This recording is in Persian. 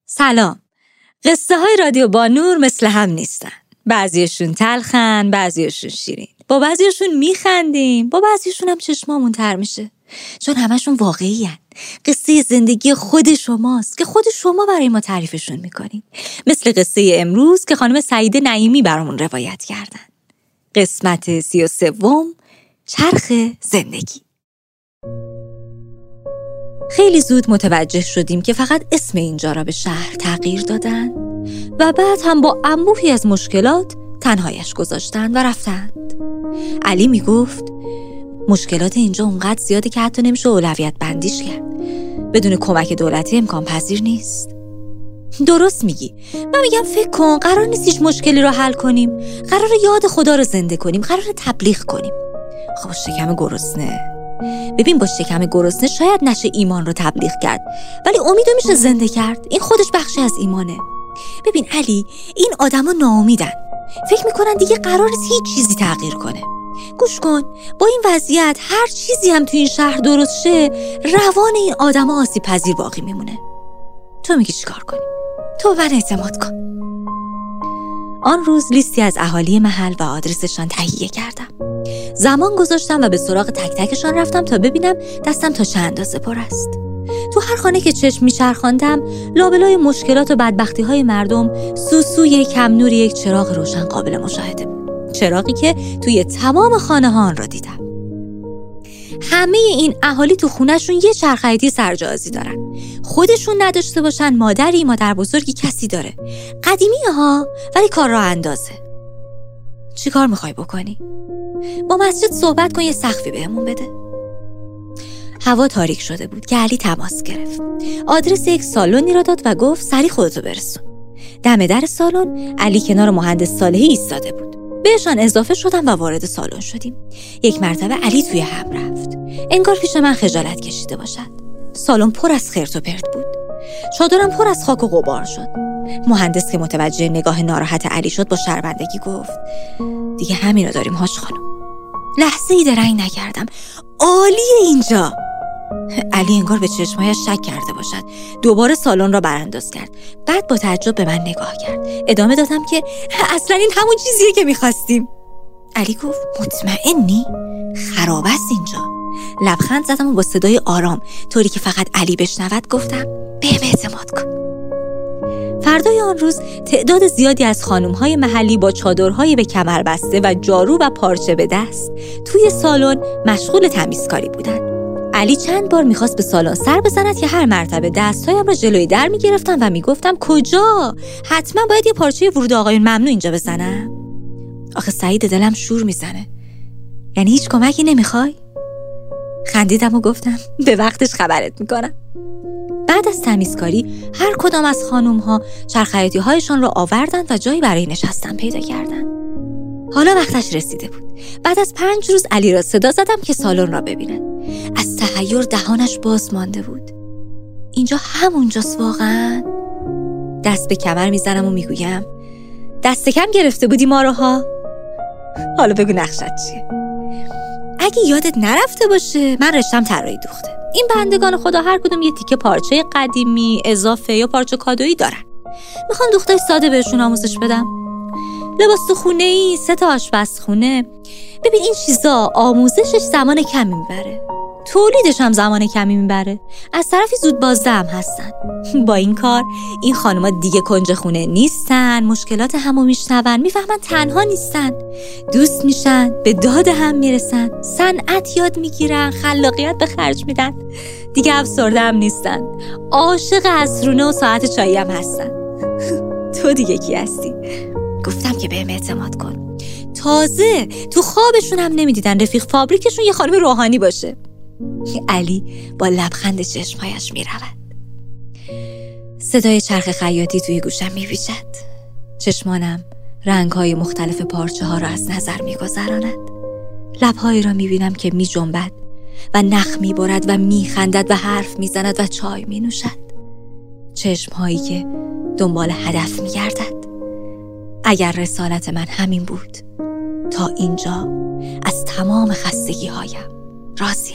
سلام. قصه های رادیو با نور مثل هم نیستن. بعضیشون تلخن، بعضیشون شیرین. با بعضیشون میخندیم، با بعضیشون هم چشمامون تر میشه، چون همشون واقعی هن. قصه زندگی خود شماست که خود شما برای ما تعریفشون میکنین. مثل قصه امروز که خانم سعیده نعیمی برامون روایت کردن. قسمت 33، چرخ زندگی. خیلی زود متوجه شدیم که فقط اسم اینجا را به شهر تغییر دادن و بعد هم با انبوهی از مشکلات تنهایش گذاشتن و رفتند. علی میگفت مشکلات اینجا اونقدر زیاده که حتی نمیشه اولویت بندیش کرد. بدون کمک دولتی امکان پذیر نیست. درست میگی. من میگم فکر کن، قرار نیست هیچ مشکلی رو حل کنیم. قرار یاد خدا رو زنده کنیم، قرار تبلیغ کنیم. خب شکم گرسنه. ببین با شکم گرسنه شاید نشه ایمان رو تبلیغ کرد، ولی امیدو میشه زنده کرد. این خودش بخشی از ایمانه. ببین علی، این آدما ناامیدن. فکر میکنن دیگه قرار نیست هیچ چیزی تغییر کنه. گوش کن، با این وضعیت هر چیزی هم تو این شهر درست شه، روان این آدما آسیب پذیر باقی میمونه. تو میگی چیکار کنیم؟ تو من اعتماد کن. آن روز لیستی از اهالی محل و آدرسشان تهیه کردم. زمان گذاشتم و به سراغ تک تکشان رفتم تا ببینم دستم تا چه اندازه پر است. تو هر خانه که چشم میچرخاندم، لابلای مشکلات و بدبختی‌های مردم، سوسوی کم نور یک چراغ روشن قابل مشاهده بود. چراغی که توی تمام خانه‌ها آن را دیدم. همه این اهالی تو خونه‌شون یه چرخ حیاتی سرجازی دارن. خودشون نداشته باشن، مادر بزرگی کسی داره. قدیمیه ها، ولی کار راه اندازه. چی کار میخوای بکنی؟ با مسجد صحبت کن، یه سقفی بهمون بده. هوا تاریک شده بود که علی تماس گرفت. آدرس یک سالنی را داد و گفت سریع خودتو برسون. دم در سالن علی کنار مهندس صالحی ایستاده بود. بهشان اضافه شدم و وارد سالن شدیم. یک مرتبه علی توی هم رفت. انگار پیش من خجالت کشیده باشد. سالن پر از خرت و پرت بود. چادرم پر از خاک و غبار شد. مهندس که متوجه نگاه ناراحت علی شد با شرمندگی گفت دیگه همین رو داریم هاش خانم. لحظه ای درنگ نکردم. عالیه اینجا. علی انگار به چشمایش شک کرده باشد. دوباره سالن را برانداز کرد. بعد با تعجب به من نگاه کرد. ادامه دادم که اصلا این همون چیزیه که میخواستیم. علی گفت مطمئنی؟ خراب است اینجا. لبخند زدم و با صدای آرام، طوری که فقط علی بشنود، گفتم بهم اعتماد کن. فردای آن روز تعداد زیادی از خانم‌های محلی با چادرهای به کمر بسته و جارو و پارچه به دست توی سالن مشغول تمیزکاری بودند. علی چند بار میخواست به سالن سر بزند که هر مرتبه دستهایم را جلوی در میگرفتم و میگفتم کجا؟ حتما باید یه پارچه ورود آقایون ممنوع اینجا بزنم. آخه سعید دلم شور میزنه. یعنی هیچ کمکی نمیخوای؟ خندیدم و گفتم به وقتش خبرت میکنم. بعد از تمیزکاری هر کدام از خانوم‌ها چرخ حیاتی هایشان را آوردند و جایی برای نشستن پیدا کردند. حالا وقتش رسیده بود. بعد از 5 روز علی را صدا زدم که سالن را ببیند. از تحیر دهانش باز مانده بود. اینجا همونجاست واقعا؟ دست به کمر میزنم و میگویم دست کم گرفته بودی ما رو ها؟ حالا بگو نقشت چیه؟ اگه یادت نرفته باشه من رشتم طراحی دوخته. این بندگان خدا هر کدوم یه تیکه پارچه قدیمی اضافه یا پارچه کادویی دارن. میخوام دختر ساده بهشون آموزش بدم. لباس تو خونه‌ای، 3 آشپزخونه. ببین این چیزا آموزشش زمان کمی میبره، تولیدش هم زمان کمی میبره. از طرفی زود بازده هم هستن. با این کار این خانوما دیگه کنج خونه نیستن، مشکلات همو میشنون، میفهمن تنها نیستن، دوست میشن، به داد هم میرسن، صنعت یاد میگیرن، خلاقیت به خرج میدن. دیگه افسرده هم نیستن، عاشق عصرونه و ساعت چایی هم هستن. تو دیگه کی هستی؟ گفتم که بهم اعتماد کن. تازه تو خوابشون هم نمیدیدن رفیق فابریکشون یه خانم روحانی باشه. علی با لبخند چشمهایش میرود. صدای چرخ خیاطی توی گوشم میپیچد. چشمانم رنگهای مختلف پارچه ها را از نظر میگذراند. لبهایی را میبینم که میجنبد و نخ میبرد و میخندد و حرف میزند و چای مینوشد. چشمهایی که دنبال هدف میگردد. اگر رسالت من همین بود، تا اینجا از تمام خستگی هایم راضیم.